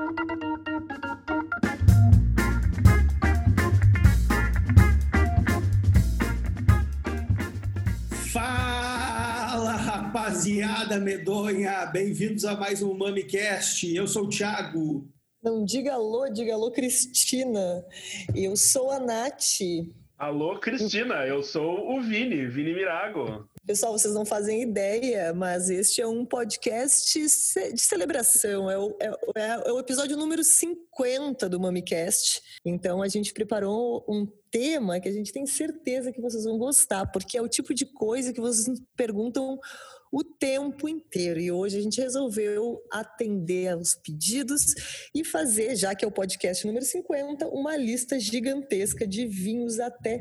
Fala, rapaziada medonha! Bem-vindos a mais um MamiCast. Eu sou o Thiago. Não diga alô, Cristina. Eu sou a Nath. Alô, Cristina, eu sou o Vini Mirago. Pessoal, vocês não fazem ideia, mas este é um podcast de celebração. É o episódio número 50 do MamiCast. Então, a gente preparou um tema que a gente tem certeza que vocês vão gostar, porque é o tipo de coisa que vocês nos perguntam o tempo inteiro. E hoje a gente resolveu atender aos pedidos e fazer, já que é o podcast número 50, uma lista gigantesca de vinhos até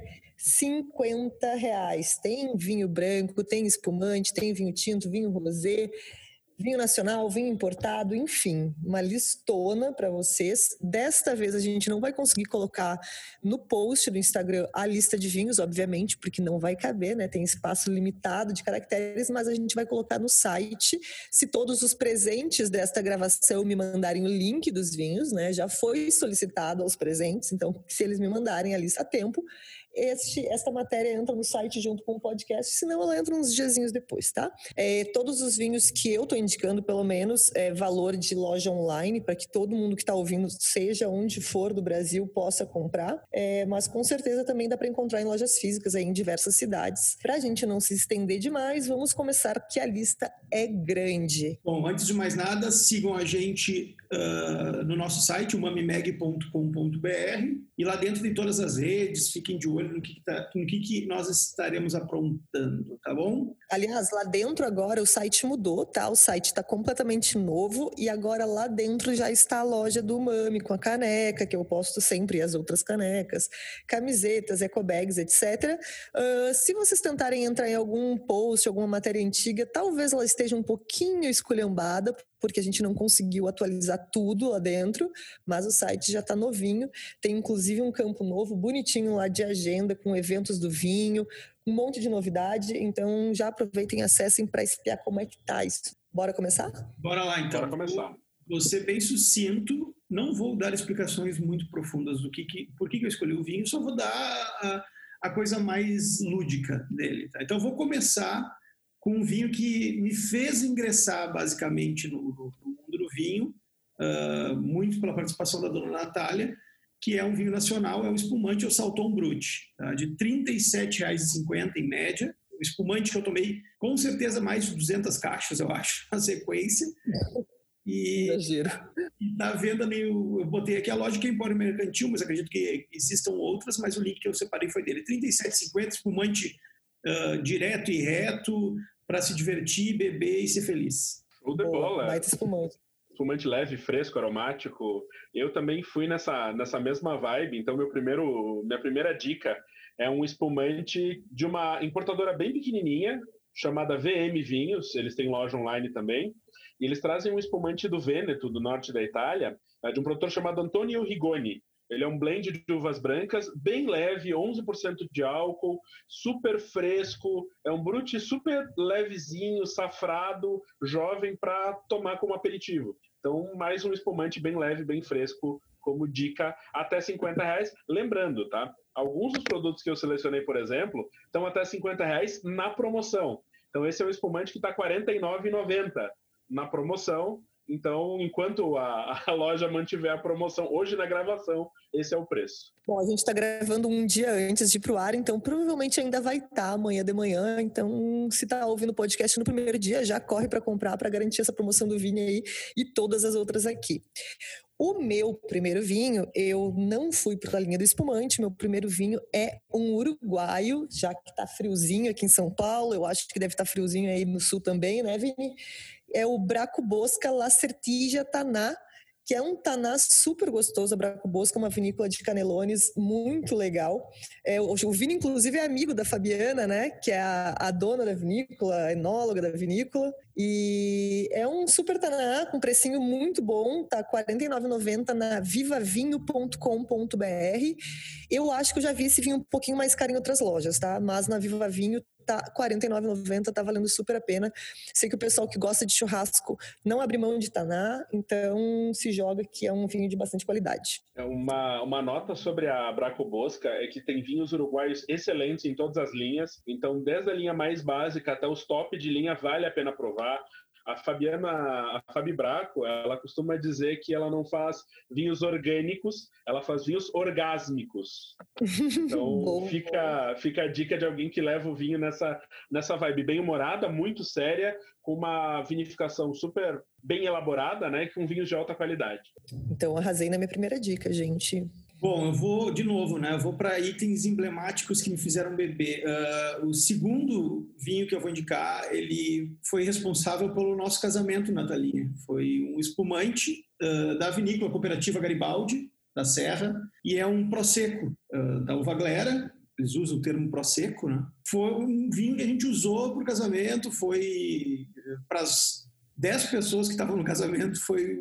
R$50. Tem vinho branco, tem espumante, tem vinho tinto, vinho rosé, vinho nacional, vinho importado, enfim, uma listona para vocês. Desta vez a gente não vai conseguir colocar no post do Instagram a lista de vinhos, obviamente, porque não vai caber, né? Tem espaço limitado de caracteres, mas a gente vai colocar no site. Se todos os presentes desta gravação me mandarem o link dos vinhos, né? Já foi solicitado aos presentes, então se eles me mandarem a lista a tempo, esta matéria entra no site junto com o podcast, senão ela entra uns diazinhos depois, tá? Todos os vinhos que eu tô indicando, pelo menos, valor de loja online, para que todo mundo que tá ouvindo, seja onde for do Brasil, possa comprar, mas com certeza também dá para encontrar em lojas físicas aí em diversas cidades. Pra gente não se estender demais, vamos começar, que a lista é grande. Bom, antes de mais nada, sigam a gente no nosso site, mamimeg.com.br, e lá dentro tem todas as redes, fiquem de olho no que nós estaremos aprontando, tá bom? Aliás, lá dentro agora o site mudou, tá? O site está completamente novo e agora lá dentro já está a loja do Mami com a caneca, que eu posto sempre, e as outras canecas, camisetas, ecobags, etc. Se vocês tentarem entrar em algum post, alguma matéria antiga, talvez ela esteja um pouquinho esculhambada, porque a gente não conseguiu atualizar tudo lá dentro, mas o site já está novinho. Tem inclusive um campo novo, bonitinho lá de agenda, com eventos do vinho, um monte de novidade. Então já aproveitem e acessem para espiar como é que tá isso. Bora começar? Bora lá, então. Bora começar. Vou ser bem sucinto, não vou dar explicações muito profundas do por que eu escolhi o vinho, só vou dar a coisa mais lúdica dele, tá? Então eu vou começar com um vinho que me fez ingressar basicamente no mundo do vinho, muito pela participação da dona Natália, que é um vinho nacional, é um espumante, o Salton Brut, tá? De R$ 37,50 em média. Um espumante que eu tomei com certeza mais de 200 caixas, eu acho, na sequência. E está vendo ali, eu botei aqui a loja que é Empório Mercantil, mas acredito que existam outras, mas o link que eu separei foi dele. R$ 37,50, espumante direto e reto, para se divertir, beber e ser feliz. Show de bola. Baita espumante. Espumante leve, fresco, aromático. Eu também fui nessa mesma vibe, então minha primeira dica é um espumante de uma importadora bem pequenininha, chamada VM Vinhos, eles têm loja online também, e eles trazem um espumante do Vêneto, do norte da Itália, de um produtor chamado Antonio Rigoni. Ele é um blend de uvas brancas, bem leve, 11% de álcool, super fresco, é um brut super levezinho, safrado, jovem para tomar como aperitivo. Então, mais um espumante bem leve, bem fresco, como dica, até R$50. Lembrando, tá? Alguns dos produtos que eu selecionei, por exemplo, estão até R$50 na promoção. Então, esse é um espumante que está R$ 49,90 na promoção. Então, enquanto a loja mantiver a promoção, hoje na gravação, esse é o preço. Bom, a gente está gravando um dia antes de ir pro ar, então provavelmente ainda vai estar amanhã de manhã. Então, se está ouvindo o podcast no primeiro dia, já corre para comprar, para garantir essa promoção do vinho aí e todas as outras aqui. O meu primeiro vinho, eu não fui para a linha do espumante, meu primeiro vinho é um uruguaio, já que está friozinho aqui em São Paulo, eu acho que deve estar friozinho aí no sul também, né, Vini? É o Braco Bosca La Certija Taná, que é um taná super gostoso. A Braco Bosca é uma vinícola de Canelones muito legal. O Vini, inclusive, é amigo da Fabiana, né? Que é a dona da vinícola, a enóloga da vinícola. E é um super taná com precinho muito bom, tá R$ 49,90 na vivavinho.com.br. Eu acho que eu já vi esse vinho um pouquinho mais caro em outras lojas, tá? Mas na Viva Vinho tá R$ 49,90, tá valendo super a pena. Sei que o pessoal que gosta de churrasco não abre mão de taná, então se joga que é um vinho de bastante qualidade. Uma nota sobre a Braco Bosca é que tem vinhos uruguaios excelentes em todas as linhas, então desde a linha mais básica até os top de linha vale a pena provar. A Fabi Braco, ela costuma dizer que ela não faz vinhos orgânicos, ela faz vinhos orgásmicos. Então fica a dica de alguém que leva o vinho nessa vibe bem humorada, muito séria, com uma vinificação super bem elaborada, né, com vinhos de alta qualidade. Então arrasei na minha primeira dica, gente. Bom, eu vou de novo, né? Eu vou para itens emblemáticos que me fizeram beber. O segundo vinho que eu vou indicar, ele foi responsável pelo nosso casamento, Natalinha. Foi um espumante da vinícola cooperativa Garibaldi, da Serra, e é um Prosecco da Uva Glera. Eles usam o termo Prosecco, né? Foi um vinho que a gente usou para o casamento, foi para as 10 pessoas que estavam no casamento, foi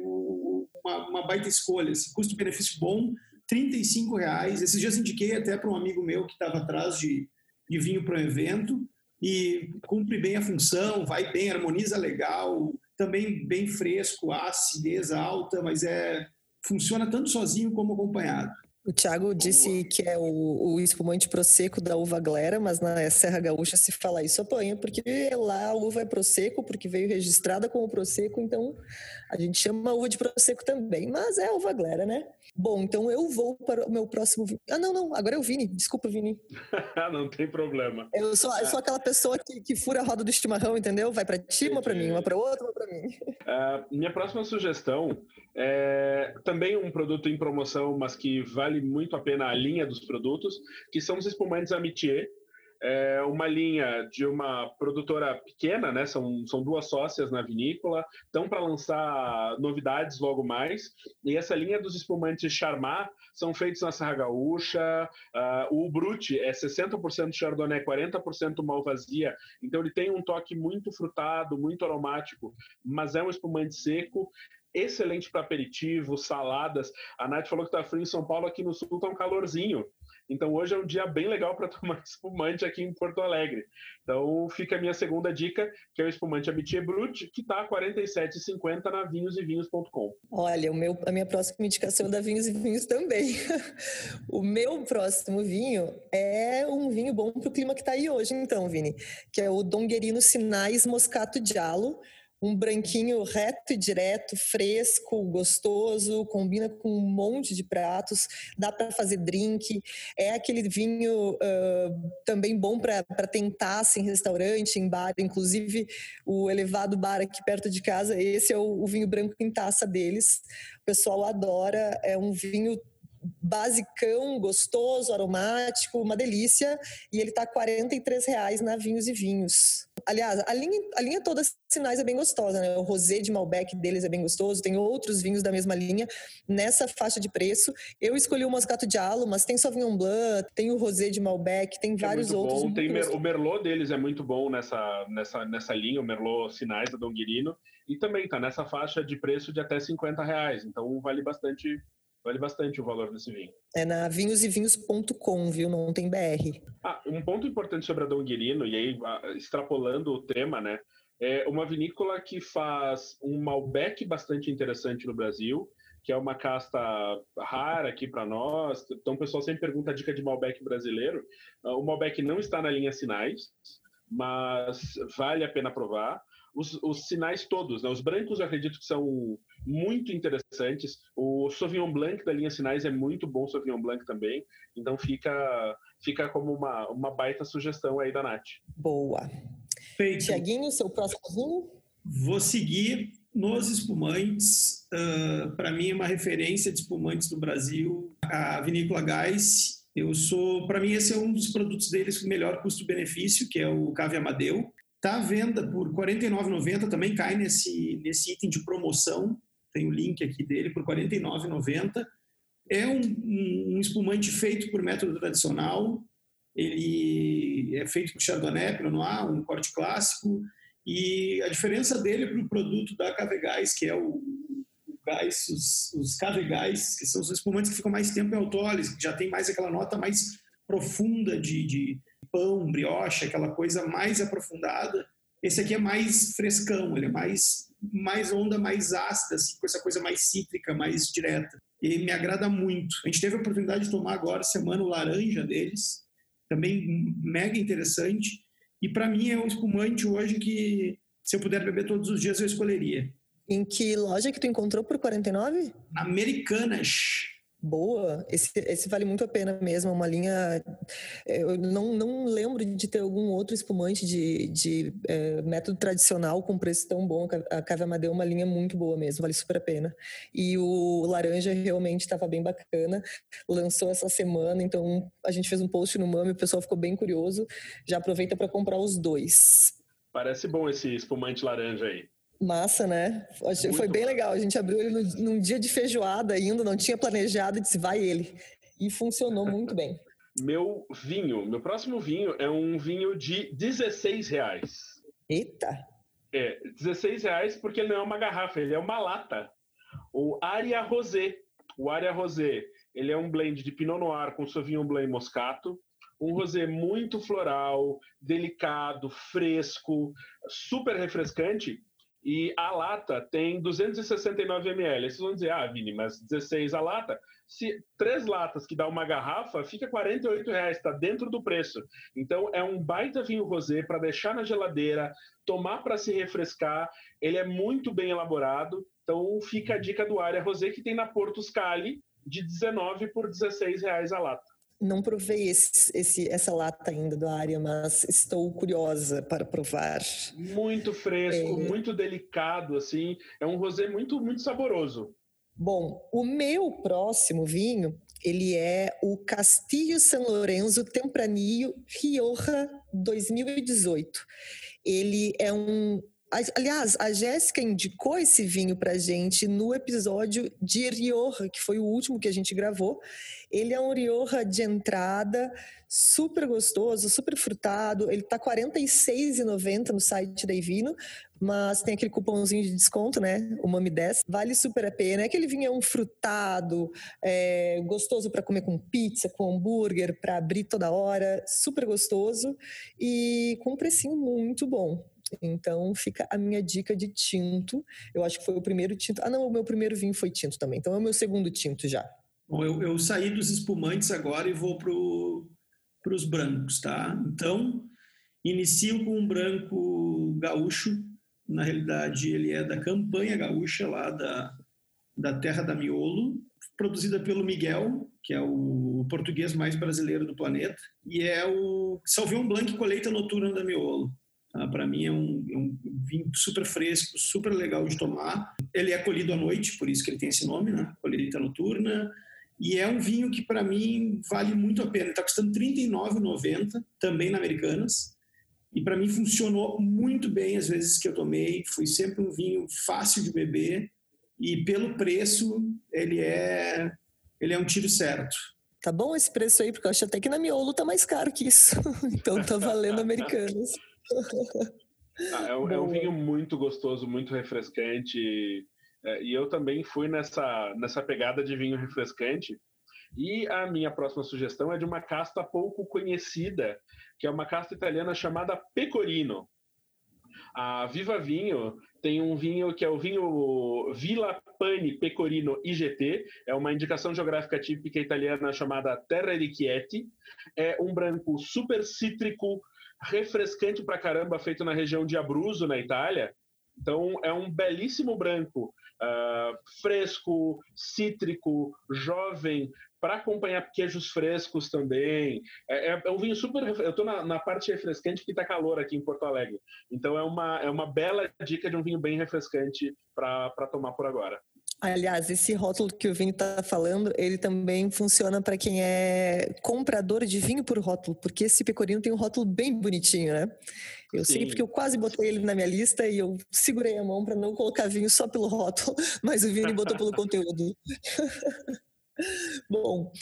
uma baita escolha. Esse custo-benefício bom, R$35. Esses dias indiquei até para um amigo meu que estava atrás de vinho para o evento e cumpre bem a função, vai bem, harmoniza legal, também bem fresco, a acidez alta, mas funciona tanto sozinho como acompanhado. O Thiago disse que é o espumante Prosecco da Uva Glera, mas na Serra Gaúcha se fala isso apanha, porque lá a uva é Prosecco, porque veio registrada como Prosecco, então a gente chama a uva de Prosecco também, mas é a Uva Glera, né? Bom, então eu vou para o meu próximo vinho. Não, agora é o Vini, desculpa, Vini. Não tem problema. Eu sou aquela pessoa que fura a roda do chimarrão, entendeu? Vai para ti, uma para mim, uma para outra, uma para mim. Minha próxima sugestão é também um produto em promoção, mas que vale muito a pena a linha dos produtos, que são os espumantes Amitié. É uma linha de uma produtora pequena, né? São duas sócias na vinícola, estão para lançar novidades logo mais. E essa linha dos espumantes Charmat são feitos na Serra Gaúcha. O Brut é 60% Chardonnay, 40% Malvasia. Então ele tem um toque muito frutado, muito aromático, mas é um espumante seco. Excelente para aperitivo, saladas. A Nath falou que está frio em São Paulo, aqui no sul está um calorzinho. Então hoje é um dia bem legal para tomar espumante aqui em Porto Alegre. Então fica a minha segunda dica, que é o espumante Amitié Brut, que está R$ 47,50 na vinhosevinhos.com. Olha, a minha próxima indicação é da Vinhos e Vinhos também. O meu próximo vinho é um vinho bom para o clima que está aí hoje, então, Vini, que é o Donguerino Sinais Moscato Giallo. Um branquinho reto e direto, fresco, gostoso, combina com um monte de pratos, dá para fazer drink. É aquele vinho também bom para tentar em restaurante, em bar. Inclusive, o Elevado Bar aqui perto de casa, esse é o vinho branco em taça deles. O pessoal adora, é um vinho basicão, gostoso, aromático, uma delícia, e ele tá R$ 43,00 na Vinhos e Vinhos. Aliás, a linha toda Sinais é bem gostosa, né? O rosé de Malbec deles é bem gostoso, tem outros vinhos da mesma linha nessa faixa de preço. Eu escolhi o Moscato Giallo, mas tem Sauvignon Blanc, tem o rosé de Malbec, tem vários outros. Bom. Tem o Merlot deles é muito bom nessa linha, o Merlot Sinais da Donguerino, e também tá nessa faixa de preço de até R$50,00, então vale bastante o valor desse vinho. É na vinhosevinhos.com, viu? Não tem BR. Um ponto importante sobre a Donguerino, e aí extrapolando o tema, né? É uma vinícola que faz um Malbec bastante interessante no Brasil, que é uma casta rara aqui para nós. Então o pessoal sempre pergunta a dica de Malbec brasileiro. O Malbec não está na linha Sinais, mas vale a pena provar. Os sinais todos, né? Os brancos eu acredito que são muito interessantes. O Sauvignon Blanc da linha Sinais é muito bom, Sauvignon Blanc também. Então fica como uma baita sugestão aí da Nath. Boa. Feito. Tiaguinho, seu próximo vinho? Vou seguir nos espumantes. Para mim é uma referência de espumantes do Brasil, a Vinícola Gás. Para mim esse é um dos produtos deles com melhor custo-benefício, que é o Cave Amadeu. Está à venda por R$ 49,90, também cai nesse item de promoção, tem o link aqui dele, por R$ 49,90. É um espumante feito por método tradicional, ele é feito por Chardonnay, Pinot Noir, um corte clássico, E a diferença dele para o produto da Cavegás, que é o gás, os Cavegás, que são os espumantes que ficam mais tempo em autólise, que já tem mais aquela nota mais profunda de pão, brioche, aquela coisa mais aprofundada. Esse aqui é mais frescão, ele é mais onda, mais ácida, assim, com essa coisa mais cítrica, mais direta. E me agrada muito. A gente teve a oportunidade de tomar agora, semana, o laranja deles, também mega interessante. E para mim é um espumante hoje que, se eu puder beber todos os dias, eu escolheria. Em que loja que tu encontrou por 49? Americanas. Boa, esse vale muito a pena mesmo, é uma linha... Eu não lembro de ter algum outro espumante de método tradicional com preço tão bom. A Cave Amadeu é uma linha muito boa mesmo, vale super a pena. E o laranja realmente estava bem bacana, lançou essa semana, então a gente fez um post no Mami, o pessoal ficou bem curioso, já aproveita para comprar os dois. Parece bom esse espumante laranja aí. Massa, né? Foi bem legal. A gente abriu ele num dia de feijoada ainda, não tinha planejado e disse, vai ele. E funcionou muito bem. Meu próximo vinho é um vinho de R$16. Eita! R$16 porque ele não é uma garrafa, ele é uma lata. O Aria Rosé. O Aria Rosé, ele é um blend de Pinot Noir com Sauvignon Blanc Moscato. Um rosé muito floral, delicado, fresco, super refrescante. E a lata tem 269 ml. Vocês vão dizer, Vini, mas 16 a lata? Se 3 latas que dá uma garrafa, fica R$48, está dentro do preço. Então é um baita vinho rosé para deixar na geladeira, tomar para se refrescar. Ele é muito bem elaborado. Então fica a dica do Aria Rosé, que tem na Porto Scali, de 19 por R$16 a lata. Não provei essa lata ainda do Aria, mas estou curiosa para provar. Muito fresco, muito delicado, assim. É um rosé muito, muito saboroso. Bom, o meu próximo vinho, ele é o Castillo San Lorenzo Tempranillo Rioja 2018. Ele é um... Aliás, a Jéssica indicou esse vinho pra gente no episódio de Rioja, que foi o último que a gente gravou. Ele é um Rioja de entrada, super gostoso, super frutado. Ele tá R$46,90 no site da Ivino, mas tem aquele cupomzinho de desconto, né? O Mami 10. Vale super a pena. Aquele vinho é um frutado, gostoso para comer com pizza, com hambúrguer, para abrir toda hora. Super gostoso e com um precinho muito bom. Então fica a minha dica de tinto. Eu acho que foi o primeiro tinto. Não, o meu primeiro vinho foi tinto também. Então é o meu segundo tinto já. Bom, eu saí dos espumantes agora e vou para os brancos, tá? Então, inicio com um branco gaúcho. Na realidade, ele é da Campanha Gaúcha, lá da terra da Miolo, produzida pelo Miguel, que é o português mais brasileiro do planeta, e é o Sauvignon Blanc Colheita Noturna da Miolo. Para mim é um vinho super fresco, super legal de tomar. Ele é colhido à noite, por isso que ele tem esse nome, né? Colheita Noturna. E é um vinho que, para mim, vale muito a pena. Ele está custando R$39,90, também na Americanas. E, para mim, funcionou muito bem as vezes que eu tomei. Foi sempre um vinho fácil de beber. E, pelo preço, ele é um tiro certo. Tá bom esse preço aí? Porque eu acho até que na Miolo tá mais caro que isso. Então tá valendo Americanas. É um vinho muito gostoso, muito refrescante. E eu também fui nessa pegada de vinho refrescante. E a minha próxima sugestão é de uma casta pouco conhecida, que é uma casta italiana chamada Pecorino. A Viva Vinho tem um vinho que é o vinho Villa Pani Pecorino IGT, é uma indicação geográfica típica italiana chamada Terra di Chieti. É um branco super cítrico, refrescante pra caramba, feito na região de Abruzzo, na Itália. Então é um belíssimo branco, fresco, cítrico, jovem, para acompanhar queijos frescos também. É um vinho super... Eu estou na parte refrescante porque está calor aqui em Porto Alegre. Então é uma bela dica de um vinho bem refrescante para tomar por agora. Aliás, esse rótulo que o Vini está falando, ele também funciona para quem é comprador de vinho por rótulo, porque esse Pecorino tem um rótulo bem bonitinho, né? Eu sei porque eu quase botei ele na minha lista e eu segurei a mão para não colocar vinho só pelo rótulo, mas o Vini botou pelo conteúdo. Bom,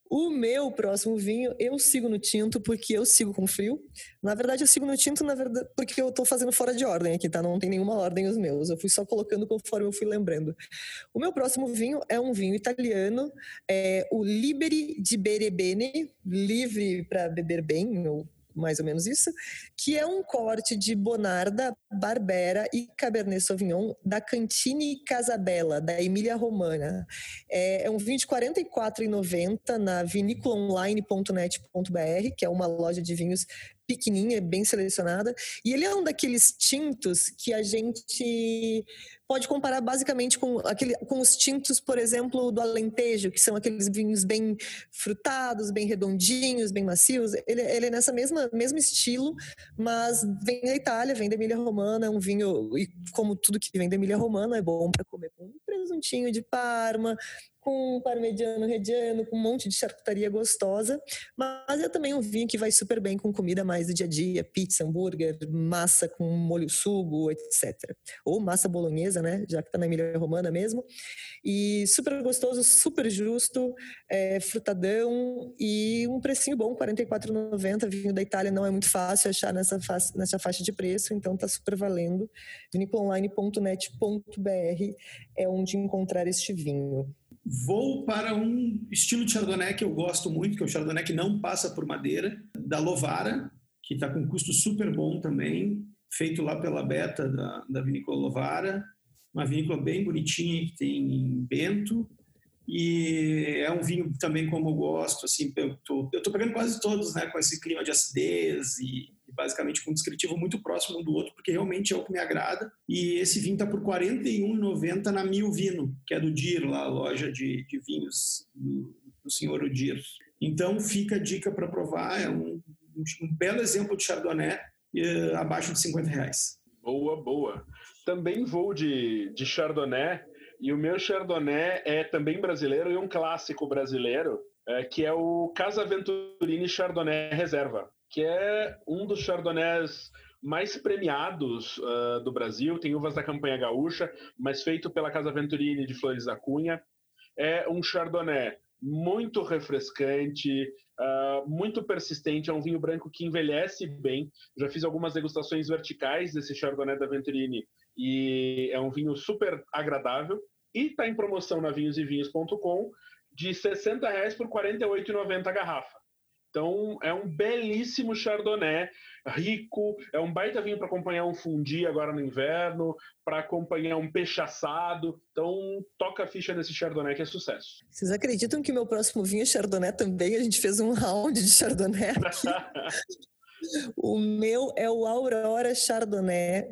O meu próximo vinho, eu sigo no tinto porque eu sigo com frio. Na verdade, eu sigo no tinto porque eu tô fazendo fora de ordem aqui, tá? Não tem nenhuma ordem os meus. Eu fui só colocando conforme eu fui lembrando. O meu próximo vinho é um vinho italiano, o Liberi di Bere Bene, livre para beber bem, ou mais ou menos isso, que é um corte de Bonarda, Barbera e Cabernet Sauvignon da Cantini Casabella, da Emília-Romagna. É um vinho de R$ 44,90 na viniculaonline.net.br, que é uma loja de vinhos pequenininha, bem selecionada. E ele é um daqueles tintos que a gente pode comparar basicamente com os tintos, por exemplo, do Alentejo, que são aqueles vinhos bem frutados, bem redondinhos, bem macios. Ele é nessa mesmo estilo, mas vem da Itália, vem da Emília-Romagna, é um vinho, e como tudo que vem da Emília-Romagna, é bom para comer com um presuntinho de Parma, com um parmegiano reggiano, com um monte de charcutaria gostosa, mas é também um vinho que vai super bem com comida mais do dia a dia, pizza, hambúrguer, massa com molho sugo, etc. Ou massa bolonhesa, né? Já que tá na Emília-Romagna mesmo. E super gostoso, super justo, frutadão e um precinho bom, R$ 44,90. Vinho da Itália não é muito fácil achar nessa faixa de preço, então tá super valendo. viniculaonline.net.br é onde encontrar este vinho. Vou para um estilo de Chardonnay que eu gosto muito, que é o Chardonnay que não passa por madeira, da Lovara, que está com custo super bom também, feito lá pela Beta da vinícola Lovara, uma vinícola bem bonitinha que tem em Bento, e é um vinho também como eu gosto, assim, eu tô pegando quase todos, né, com esse clima de acidez e basicamente com um descritivo muito próximo um do outro, porque realmente é o que me agrada. E esse vinho está por R$ 41,90 na Mil Vino, que é do Dir, lá, a loja de vinhos do senhor Odir. Então fica a dica para provar, é um belo exemplo de Chardonnay abaixo de R$ 50. Boa. Também vou de Chardonnay, e o meu Chardonnay é também brasileiro e um clássico brasileiro, que é o Casa Venturini Chardonnay Reserva, que é um dos Chardonnays mais premiados do Brasil. Tem uvas da campanha gaúcha, mas feito pela Casa Venturini de Flores da Cunha. É um Chardonnay muito refrescante, muito persistente. É um vinho branco que envelhece bem. Já fiz algumas degustações verticais desse Chardonnay da Venturini e é um vinho super agradável. E está em promoção na vinhosevinhos.com de R$ 60 por R$ 48,90 a garrafa. Então, é um belíssimo Chardonnay, rico, é um baita vinho para acompanhar um fundi agora no inverno, para acompanhar um peixe assado. Então, toca a ficha nesse Chardonnay que é sucesso. Vocês acreditam que meu próximo vinho é Chardonnay também? A gente fez um round de Chardonnay aqui. O meu é o Aurora Chardonnay,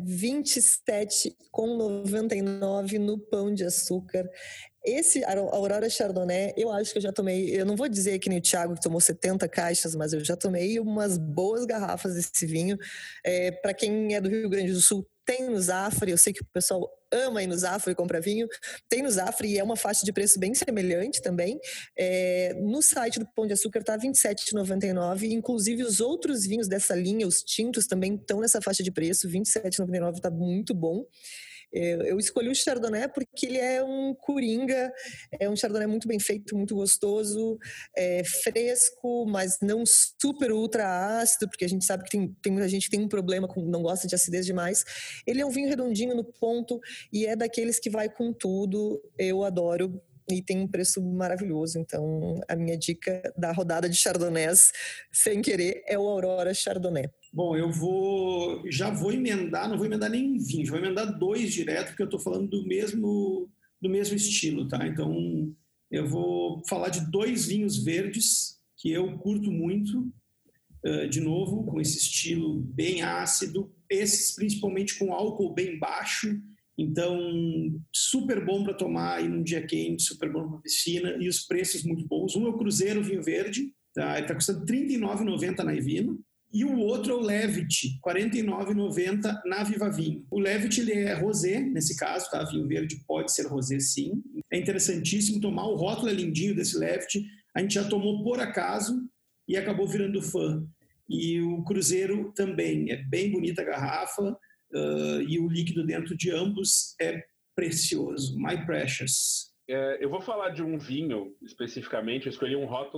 27,99 no Pão de Açúcar. Esse Aurora Chardonnay, eu acho que eu já tomei, eu não vou dizer que nem o Thiago que tomou 70 caixas, mas eu já tomei umas boas garrafas desse vinho. Para quem é do Rio Grande do Sul, tem no Zafre, eu sei que o pessoal ama ir no Zafre e comprar vinho, tem no Zafre e é uma faixa de preço bem semelhante também. No site do Pão de Açúcar está R$ 27,99, inclusive os outros vinhos dessa linha, os tintos também estão nessa faixa de preço, R$ 27,99, está muito bom. Eu escolhi o Chardonnay porque ele é um coringa, é um Chardonnay muito bem feito, muito gostoso, fresco, mas não super ultra ácido, porque a gente sabe que tem muita gente que tem um problema, não gosta de acidez demais. Ele é um vinho redondinho no ponto e é daqueles que vai com tudo, eu adoro. E tem um preço maravilhoso. Então, a minha dica da rodada de Chardonnays, sem querer, é o Aurora Chardonnay. Bom, já vou emendar, não vou emendar nem 20, vou emendar 2 direto, porque eu estou falando do mesmo estilo, tá? Então, eu vou falar de 2 vinhos verdes que eu curto muito, de novo, com esse estilo bem ácido, esses principalmente com álcool bem baixo, então super bom para tomar aí num dia quente, super bom para piscina, e os preços muito bons. Um é o Cruzeiro Vinho Verde, tá? Ele está custando R$ 39,90 na Evino. E o outro é o Levit, R$ 49,90 na Viva Vinho. O Levit ele é rosé, nesse caso, tá? Vinho verde pode ser rosé, sim. É interessantíssimo tomar, o rótulo é lindinho desse Levit. A gente já tomou por acaso e acabou virando fã. E o Cruzeiro também, é bem bonita a garrafa e o líquido dentro de ambos é precioso, my precious. Eu vou falar de um vinho especificamente, eu escolhi um rótulo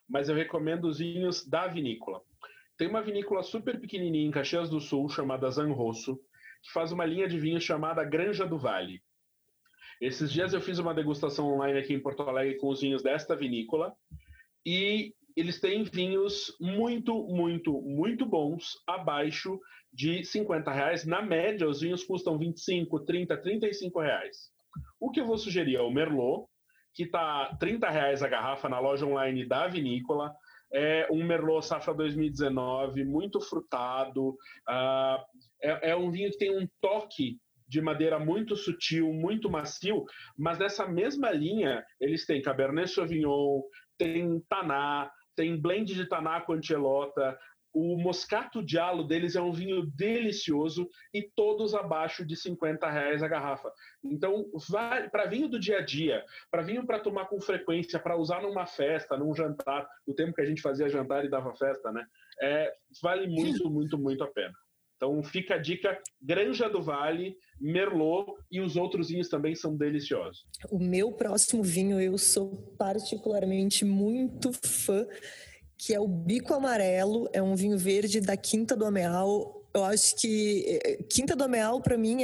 mas eu recomendo os vinhos da vinícola. Tem uma vinícola super pequenininha em Caxias do Sul, chamada Zanrosso, que faz uma linha de vinhos chamada Granja do Vale. Esses dias eu fiz uma degustação online aqui em Porto Alegre com os vinhos desta vinícola, e eles têm vinhos muito, muito, muito bons, abaixo de R$50. Na média, os vinhos custam R$25, R$30, R$35. O que eu vou sugerir é o Merlot, que está R$30 a garrafa na loja online da vinícola. É um Merlot Safra 2019, muito frutado. É um vinho que tem um toque de madeira muito sutil, muito macio, mas nessa mesma linha eles têm Cabernet Sauvignon, tem Taná, tem blend de Taná com Antielota. O Moscato Diallo deles é um vinho delicioso e todos abaixo de R$50 a garrafa. Então, para vinho do dia a dia, para vinho para tomar com frequência, para usar numa festa, num jantar, no tempo que a gente fazia jantar e dava festa, né? Vale muito, muito, muito a pena. Então, fica a dica: Granja do Vale, Merlot, e os outros vinhos também são deliciosos. O meu próximo vinho, eu sou particularmente muito fã, que é o Bico Amarelo. É um vinho verde da Quinta do Ameal. Eu acho que Quinta do Ameal, para mim,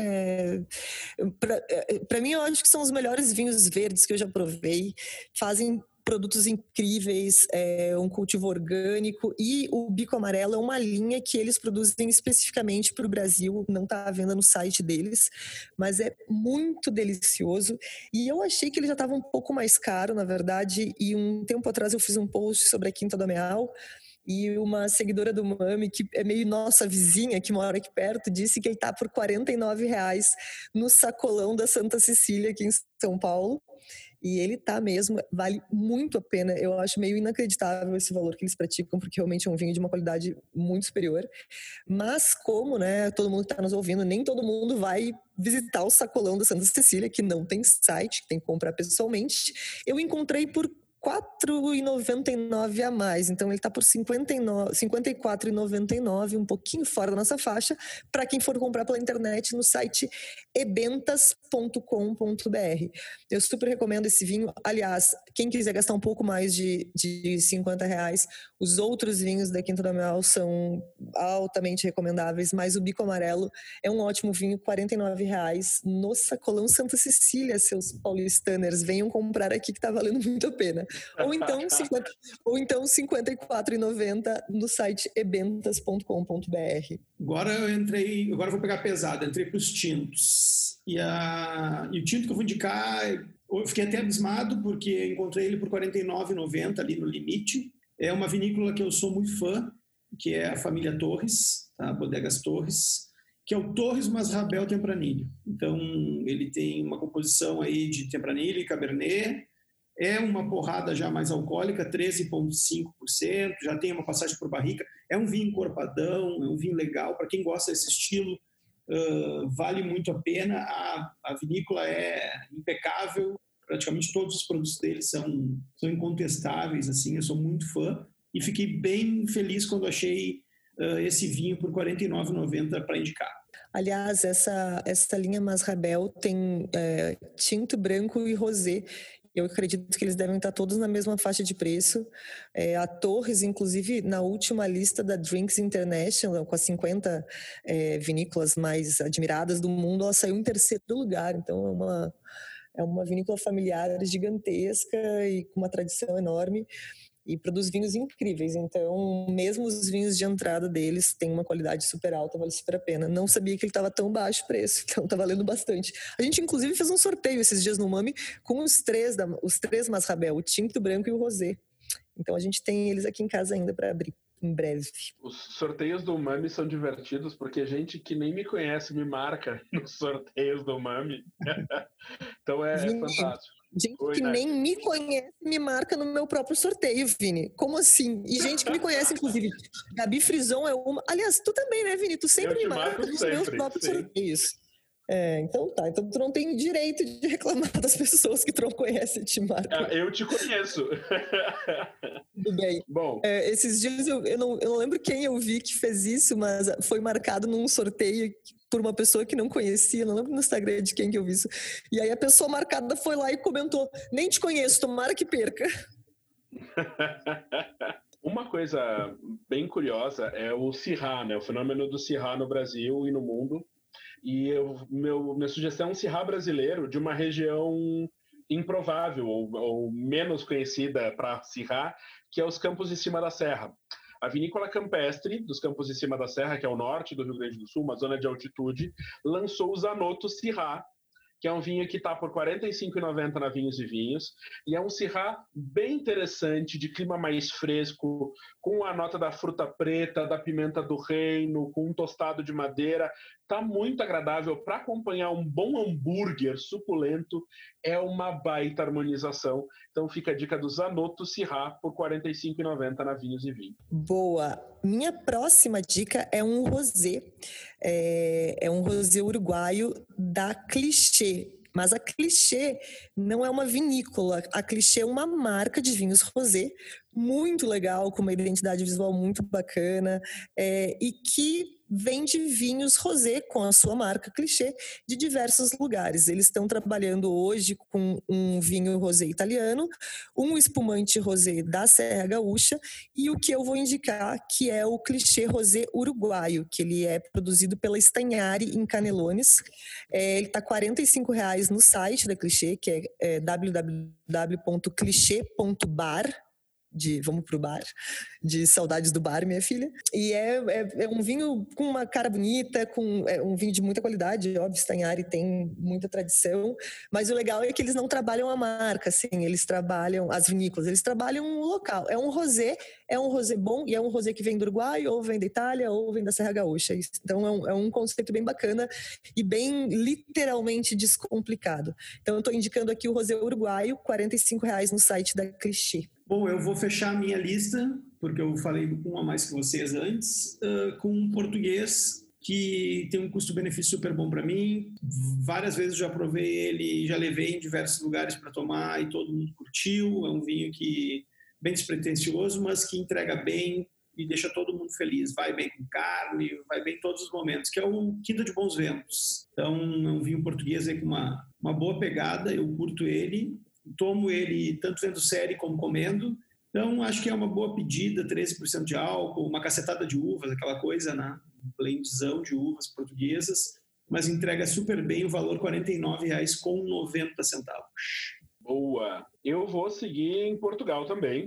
para mim, eu acho que são os melhores vinhos verdes que eu já provei. Fazem produtos incríveis, um cultivo orgânico, e o Bico Amarelo é uma linha que eles produzem especificamente para o Brasil, não está à venda no site deles, mas é muito delicioso. E eu achei que ele já estava um pouco mais caro, na verdade, e um tempo atrás eu fiz um post sobre a Quinta do Ameal, e uma seguidora do Mami, que é meio nossa vizinha, que mora aqui perto, disse que ele está por R$49 no sacolão da Santa Cecília, aqui em São Paulo. E ele tá mesmo, vale muito a pena. Eu acho meio inacreditável esse valor que eles praticam, porque realmente é um vinho de uma qualidade muito superior. Mas como, né, todo mundo que está nos ouvindo, nem todo mundo vai visitar o sacolão da Santa Cecília, que não tem site, que tem que comprar pessoalmente. Eu encontrei por R$4,99 a mais, então ele está por R$54,99, um pouquinho fora da nossa faixa, para quem for comprar pela internet no site ebentas.com.br. Eu super recomendo esse vinho. Aliás, quem quiser gastar um pouco mais de R$50, os outros vinhos da Quinta do Ameal são altamente recomendáveis, mas o Bico Amarelo é um ótimo vinho, R$49 no sacolão Santa Cecília. Seus paulistaners, venham comprar aqui que está valendo muito a pena. Ou então R$54,90 no site ebentas.com.br. Agora eu vou pegar pesado, entrei para os tintos. E o tinto que eu vou indicar, eu fiquei até abismado, porque encontrei ele por R$49,90 ali no limite. É uma vinícola que eu sou muito fã, que é a família Torres, tá? Bodegas Torres, que é o Torres Masrabel Tempranillo. Então, ele tem uma composição aí de Tempranillo e Cabernet. É uma porrada já mais alcoólica, 13,5%, já tem uma passagem por barrica. É um vinho encorpadão, é um vinho legal. Para quem gosta desse estilo, vale muito a pena. A vinícola é impecável, praticamente todos os produtos deles são incontestáveis, assim, eu sou muito fã. E fiquei bem feliz quando achei esse vinho por R$49,90 para indicar. Aliás, essa linha Masrabel tem tinto, branco e rosé. Eu acredito que eles devem estar todos na mesma faixa de preço. A Torres, inclusive, na última lista da Drinks International, com as 50 vinícolas mais admiradas do mundo, ela saiu em terceiro lugar. Então, é uma vinícola familiar gigantesca e com uma tradição enorme. E produz vinhos incríveis. Então, mesmo os vinhos de entrada deles têm uma qualidade super alta, vale super a pena. Não sabia que ele estava tão baixo o preço, então tá valendo bastante. A gente, inclusive, fez um sorteio esses dias no Mami com os três Masrabel, o tinto, o branco e o rosé. Então, a gente tem eles aqui em casa ainda para abrir em breve. Os sorteios do Mami são divertidos, porque gente que nem me conhece me marca nos sorteios do Mami. Então, é fantástico. Gente que nem me conhece me marca no meu próprio sorteio, Vini. Como assim? E gente que me conhece, inclusive. Gabi Frison é uma... Aliás, tu também, né, Vini? Tu sempre me marca nos meus próprios sorteios. Então tá. Então tu não tem direito de reclamar das pessoas que tu não conhece e te marcam. Eu te conheço. Tudo bem. Bom. Esses dias eu não lembro quem eu vi que fez isso, mas foi marcado num sorteio por uma pessoa que não conhecia, não lembro no Instagram de quem que eu vi isso. E aí a pessoa marcada foi lá e comentou: nem te conheço, tomara que perca. Uma coisa bem curiosa é o Syrah, né? O fenômeno do Syrah no Brasil e no mundo. E minha sugestão é um Syrah brasileiro de uma região improvável ou menos conhecida para Syrah, que é os Campos de Cima da Serra. A vinícola campestre dos Campos de Cima da Serra, que é o norte do Rio Grande do Sul, uma zona de altitude, lançou o Zanotto Syrah, que é um vinho que está por R$ 45,90 na Vinhos e Vinhos, e é um Syrah bem interessante, de clima mais fresco, com a nota da fruta preta, da pimenta do reino, com um tostado de madeira. Está muito agradável para acompanhar um bom hambúrguer suculento, é uma baita harmonização. Então fica a dica do Zanotto Syrah por R$ 45,90 na Vinhos e Vinhos. Boa! Minha próxima dica é um rosé. É um rosé uruguaio da Cliché. Mas a Cliché não é uma vinícola. A Cliché é uma marca de vinhos rosé muito legal, com uma identidade visual muito bacana, e que vende vinhos rosé com a sua marca Cliché de diversos lugares. Eles estão trabalhando hoje com um vinho rosé italiano, um espumante rosé da Serra Gaúcha e o que eu vou indicar, que é o Cliché Rosé uruguaio, que ele é produzido pela Stagnari em Canelones. Ele está R$ 45,00 no site da Cliché, que é www.cliché.bar. Vamos pro bar, de saudades do bar, minha filha. E é um vinho com uma cara bonita, um vinho de muita qualidade, óbvio, Stagnari tem muita tradição, mas o legal é que eles não trabalham a marca, assim, eles trabalham, as vinícolas, eles trabalham o local. É um rosé bom, e é um rosé que vem do Uruguai, ou vem da Itália, ou vem da Serra Gaúcha. Então é um conceito bem bacana e bem literalmente descomplicado. Então eu estou indicando aqui o rosé uruguaio, R$ 45,00 no site da Cliché. Bom, eu vou fechar a minha lista, porque eu falei com a mais que vocês antes, com um português que tem um custo-benefício super bom para mim. Várias vezes já provei ele, já levei em diversos lugares para tomar e todo mundo curtiu. É um vinho que bem despretensioso, mas que entrega bem e deixa todo mundo feliz. Vai bem com carne, vai bem em todos os momentos, que é o Quinta de Bons Ventos. Então, é um vinho português aí com uma boa pegada, eu curto ele. Tomo ele tanto vendo série como comendo. Então, acho que é uma boa pedida, 13% de álcool, uma cacetada de uvas, aquela coisa, né? Um blendzão de uvas portuguesas, mas entrega super bem o valor R$ 49,90. Boa! Eu vou seguir em Portugal também.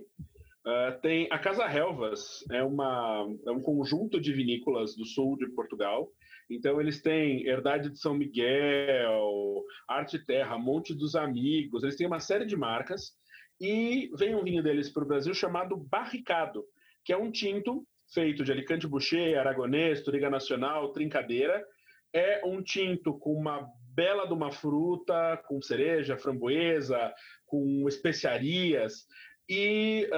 Tem a Casa Relvas, é um conjunto de vinícolas do sul de Portugal. Então, eles têm Herdade de São Miguel, Arte Terra, Monte dos Amigos, eles têm uma série de marcas. E vem um vinho deles para o Brasil chamado Barricado, que é um tinto feito de Alicante Bouschet, Aragonês, Touriga Nacional, Trincadeira. É um tinto com uma bela de uma fruta, com cereja, framboesa, com especiarias, e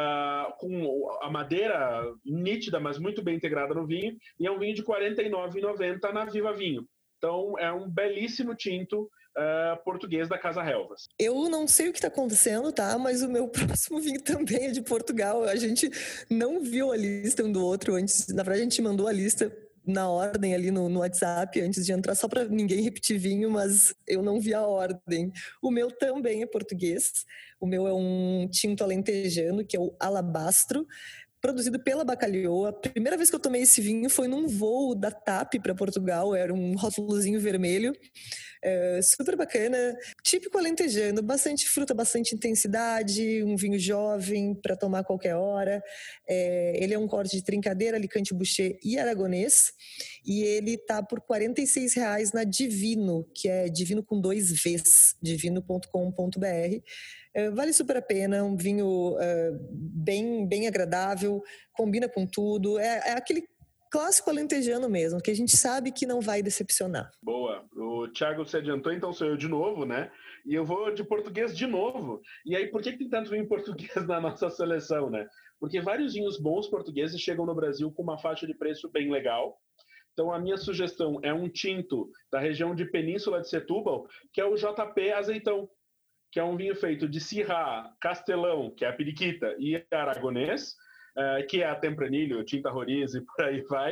com a madeira nítida, mas muito bem integrada no vinho, e é um vinho de R$ 49,90 na Viva Vinho. Então, é um belíssimo tinto português da Casa Relvas. Eu não sei o que está acontecendo, tá? Mas o meu próximo vinho também é de Portugal. A gente não viu a lista um do outro antes. Na verdade, a gente mandou a lista na ordem ali no WhatsApp antes de entrar, só para ninguém repetir vinho, mas eu não vi a ordem. O meu também é português. O meu é um tinto alentejano, que é o Alabastro, produzido pela Bacalhau. A primeira vez que eu tomei esse vinho foi num voo da TAP para Portugal, era um rótulozinho vermelho, super bacana, típico alentejano, bastante fruta, bastante intensidade, um vinho jovem para tomar a qualquer hora. Ele é um corte de Trincadeira, Alicante Bouschet e Aragonês, e ele tá por R$ 46,00 na Divino, que é Divino com 2 Vs, divino.com.br. Vale super a pena, um vinho bem agradável, combina com tudo, é aquele clássico alentejano mesmo, que a gente sabe que não vai decepcionar. Boa, o Thiago se adiantou, então sou eu de novo, né? E eu vou de português de novo. E aí, por que tem tanto vinho português na nossa seleção, né? Porque vários vinhos bons portugueses chegam no Brasil com uma faixa de preço bem legal. Então, a minha sugestão é um tinto da região de Península de Setúbal, que é o JP Azeitão, que é um vinho feito de Syrah, Castelão, que é a periquita, e Aragonês, que é a Tempranillo, Tinta Roriz e por aí vai.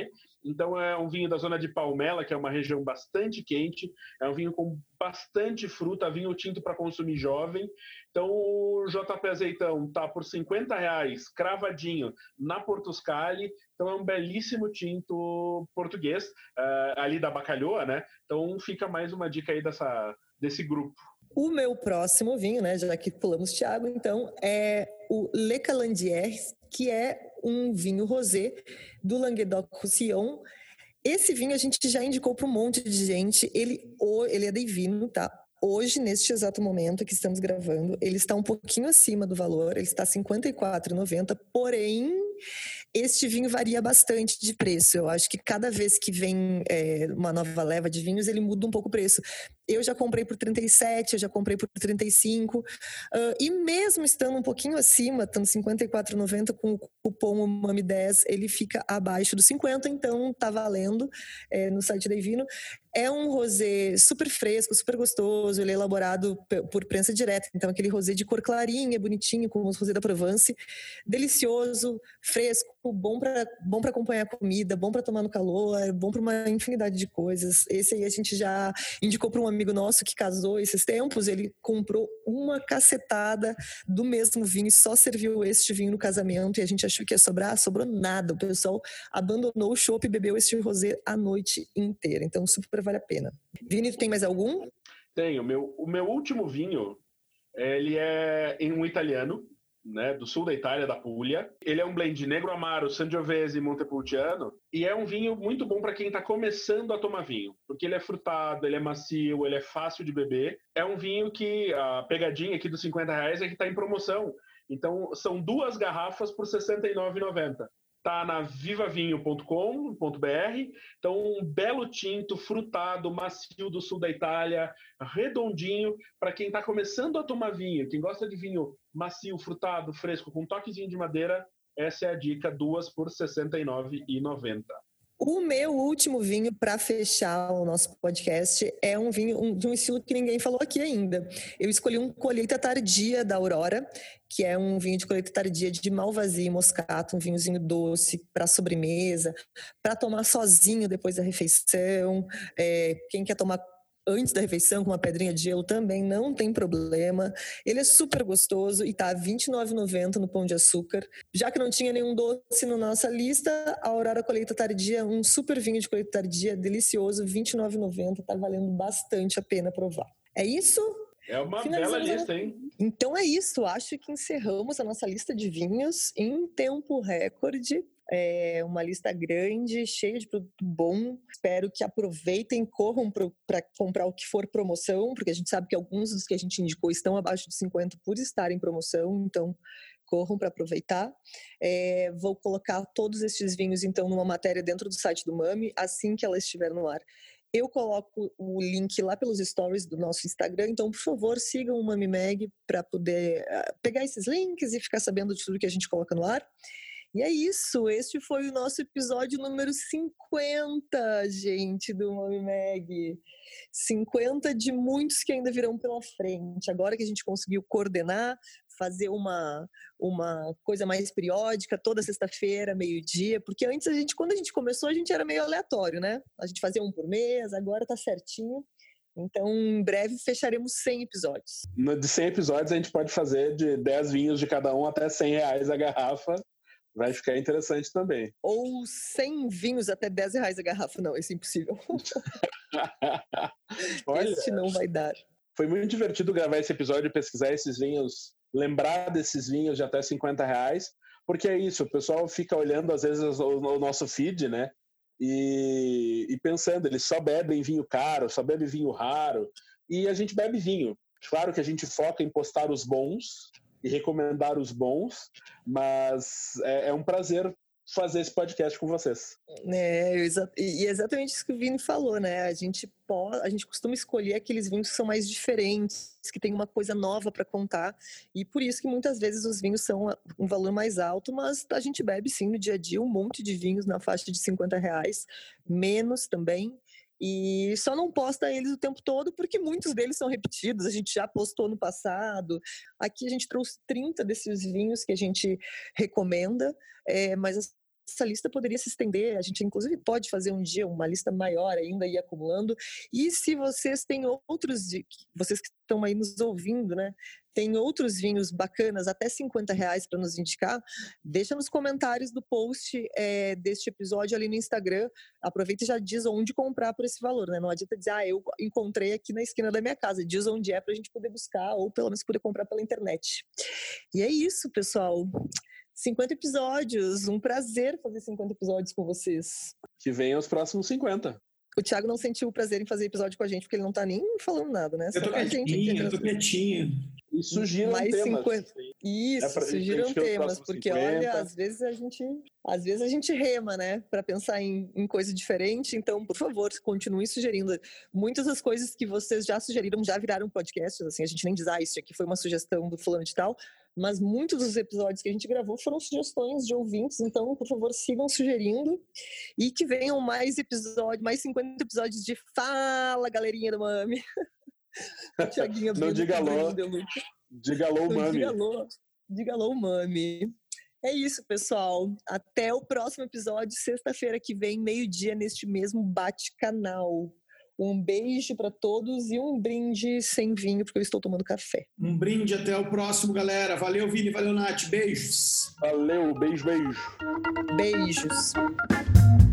Então é um vinho da zona de Palmela, que é uma região bastante quente, é um vinho com bastante fruta, vinho tinto para consumir jovem. Então o JP Azeitão está por R$50, cravadinho, na Portuscali. Então é um belíssimo tinto português, ali da Bacalhoa, né? Então fica mais uma dica aí desse grupo. O meu próximo vinho, né, já que pulamos Thiago, então, é o Le Calandier, que é um vinho rosé do Languedoc-Roussillon. Esse vinho a gente já indicou para um monte de gente. Ele é divino, tá? Hoje, neste exato momento que estamos gravando, ele está um pouquinho acima do valor, ele está R$ 54,90, porém, este vinho varia bastante de preço. Eu acho que cada vez que vem uma nova leva de vinhos, ele muda um pouco o preço. Eu já comprei por 37, eu já comprei por 35, e mesmo estando um pouquinho acima, estando 54,90 com o cupom MAMI10, ele fica abaixo dos 50, então tá valendo no site da Divino. É um rosé super fresco, super gostoso, ele é elaborado por prensa direta, então aquele rosé de cor clarinha, bonitinho, como os rosé da Provence, delicioso, fresco, bom para acompanhar a comida, bom para tomar no calor, bom para uma infinidade de coisas. Esse aí a gente já indicou para um amigo nosso que casou esses tempos, ele comprou uma cacetada do mesmo vinho e só serviu este vinho no casamento e a gente achou que ia sobrar, sobrou nada. O pessoal abandonou o chopp e bebeu este rosé a noite inteira, então super vale a pena. Vini, tu tem mais algum? Tenho. O meu último vinho, ele é em um italiano, né, do sul da Itália, da Puglia. Ele é um blend Negro Amaro, Sangiovese e Montepulciano, e é um vinho muito bom para quem está começando a tomar vinho, porque ele é frutado, ele é macio, ele é fácil de beber. É um vinho que a pegadinha aqui dos R$50 é que está em promoção. Então, são 2 garrafas por R$69,90. Está na vivavinho.com.br. Então, um belo tinto, frutado, macio do sul da Itália, redondinho, para quem está começando a tomar vinho. Quem gosta de vinho macio, frutado, fresco, com um toquezinho de madeira, essa é a dica, 2 por R$69,90. O meu último vinho para fechar o nosso podcast é um vinho de um estilo que ninguém falou aqui ainda. Eu escolhi um Colheita Tardia da Aurora, que é um vinho de colheita tardia de Malvasia e Moscato, um vinhozinho doce para sobremesa, para tomar sozinho depois da refeição. Quem quer tomar antes da refeição com uma pedrinha de gelo também não tem problema. Ele é super gostoso e tá R$29,90 no Pão de Açúcar. Já que não tinha nenhum doce na nossa lista, a Aurora Colheita Tardia, um super vinho de colheita tardia delicioso, R$29,90, tá valendo bastante a pena provar. É isso? É uma bela lista, hein? Então é isso, acho que encerramos a nossa lista de vinhos em tempo recorde. É uma lista grande, cheia de produto bom. Espero que aproveitem, corram para comprar o que for promoção, porque a gente sabe que alguns dos que a gente indicou estão abaixo de 50 por estar em promoção, então corram para aproveitar. Vou colocar todos esses vinhos, então, numa matéria dentro do site do Mami, assim que ela estiver no ar. Eu coloco o link lá pelos stories do nosso Instagram, então, por favor, sigam o Mami Mag para poder pegar esses links e ficar sabendo de tudo que a gente coloca no ar. E é isso, este foi o nosso episódio número 50, gente, do Mami Mag. 50 de muitos que ainda virão pela frente. Agora que a gente conseguiu coordenar, fazer uma coisa mais periódica, toda sexta-feira, meio-dia, porque antes, quando a gente começou, a gente era meio aleatório, né? A gente fazia um por mês, agora tá certinho. Então, em breve, fecharemos 100 episódios. De 100 episódios, a gente pode fazer de 10 vinhos de cada um até R$100 a garrafa. Vai ficar interessante também. Ou 100 vinhos até R$10 a garrafa. Não, isso é impossível. Olha, esse não vai dar. Foi muito divertido gravar esse episódio, pesquisar esses vinhos, lembrar desses vinhos de até R$50, porque é isso, o pessoal fica olhando às vezes o nosso feed, né? E pensando, eles só bebem vinho caro, só bebem vinho raro, e a gente bebe vinho. Claro que a gente foca em postar os bons e recomendar os bons, mas é um prazer fazer esse podcast com vocês. E é exatamente isso que o Vini falou, né? A gente costuma escolher aqueles vinhos que são mais diferentes, que tem uma coisa nova para contar, e por isso que muitas vezes os vinhos são um valor mais alto, mas a gente bebe sim no dia a dia um monte de vinhos na faixa de R$50, menos também. E só não posta eles o tempo todo porque muitos deles são repetidos, a gente já postou no passado. Aqui a gente trouxe 30 desses vinhos que a gente recomenda, mas essa lista poderia se estender, a gente inclusive pode fazer um dia uma lista maior ainda e ir acumulando. E se vocês têm outros, vocês que estão aí nos ouvindo, né, tem outros vinhos bacanas, até R$50 para nos indicar, deixa nos comentários do post deste episódio ali no Instagram, aproveita e já diz onde comprar por esse valor, né? Não adianta dizer, eu encontrei aqui na esquina da minha casa, diz onde é para a gente poder buscar, ou pelo menos poder comprar pela internet. E é isso, pessoal. 50 episódios, um prazer fazer 50 episódios com vocês. Que venham os próximos 50. O Thiago não sentiu o prazer em fazer episódio com a gente, porque ele não tá nem falando nada, né? Eu tô quietinho. E sugiram temas. 50... Isso, sugiram temas, porque 50. Olha, às vezes a gente rema, né? Para pensar em coisa diferente, então, por favor, continue sugerindo. Muitas das coisas que vocês já sugeriram já viraram podcasts, assim, a gente nem diz, isso aqui foi uma sugestão do fulano de tal, mas muitos dos episódios que a gente gravou foram sugestões de ouvintes, então, por favor, sigam sugerindo e que venham mais episódios, mais 50 episódios de Fala, galerinha do Mami. Não diga alô. Diga alô, Mami. Diga alô, Mami. É isso, pessoal. Até o próximo episódio, sexta-feira que vem, meio-dia, neste mesmo Bate-Canal. Um beijo para todos e um brinde sem vinho, porque eu estou tomando café. Um brinde, até o próximo, galera. Valeu, Vini, valeu, Nath. Beijos. Valeu, beijo. Beijos.